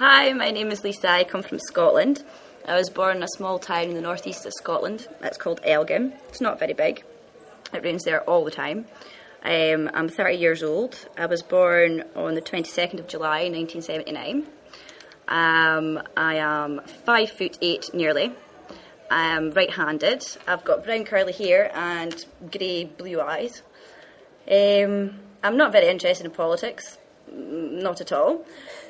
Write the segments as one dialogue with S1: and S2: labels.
S1: Hi, my name is Lisa. I come from Scotland. I was born in a small town in the northeast of Scotland. It's called Elgin. It's not very big. It rains there all the time. I'm 30 years old. I was born on the 22nd of July 1979. I am 5'8" nearly. I am right-handed. I've got brown curly hair and grey blue eyes. I'm not very interested in politics, not at all.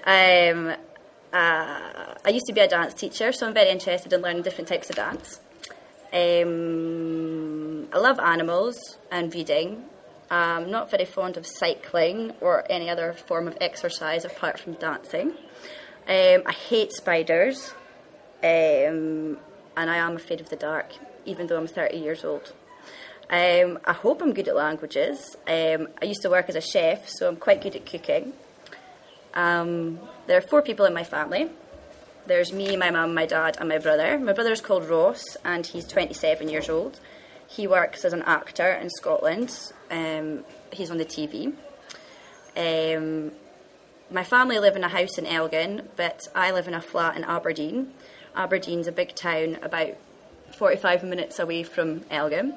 S1: I used to be a dance teacher, so I'm very interested in learning different types of dance. I love animals and reading. I'm not very fond of cycling or any other form of exercise apart from dancing. I hate spiders, and I am afraid of the dark, even though I'm 30 years old. I hope I'm good at languages. I used to work as a chef, so I'm quite good at cooking. There are 4 people in my family. There's me, my mum, my dad, and my brother. My brother's called Ross, and he's 27 years old. He works as an actor in Scotland. He's on the TV. My family live in a house in Elgin, but I live in a flat in Aberdeen. Aberdeen's a big town about 45 minutes away from Elgin.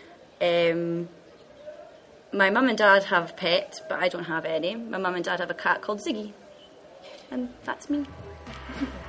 S1: My mum and dad have pets, but I don't have any. My mum and dad have a cat called Ziggy. And that's me.